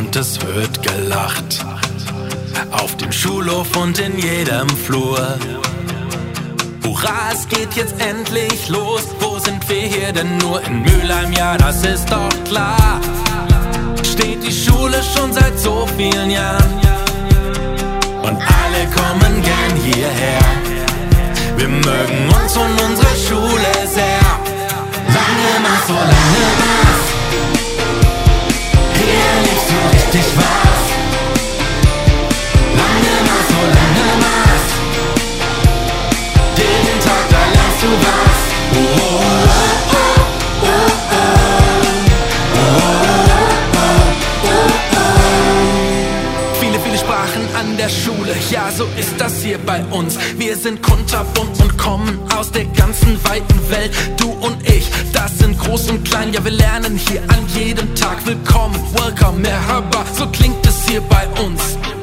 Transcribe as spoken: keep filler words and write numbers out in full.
und es wird gelacht. Auf dem Schulhof und in jedem Flur. Hurra, es geht jetzt endlich los. Wo sind wir hier denn nur? In Mülheim, ja, das ist doch klar. Steht die Schule schon seit so vielen Jahren. Und alle kommen gern hierher. Wir mögen uns und unsere Schule sehr. Lange Maß, so lange Maß. Hier liebst du richtig was. Lange Maß, so lange Maß. Jeden Tag, da lernst du was. Oh, oh, oh, oh, oh, oh, oh, oh. Viele, viele Sprachen an der Schule, ja, so ist das hier bei uns. Wir sind kunterbunt und kommen aus der ganzen weiten Welt. Du und ich, das sind groß und klein, ja, wir lernen hier an jedem Tag. Willkommen, welcome, merhaba, so klingt es hier bei uns.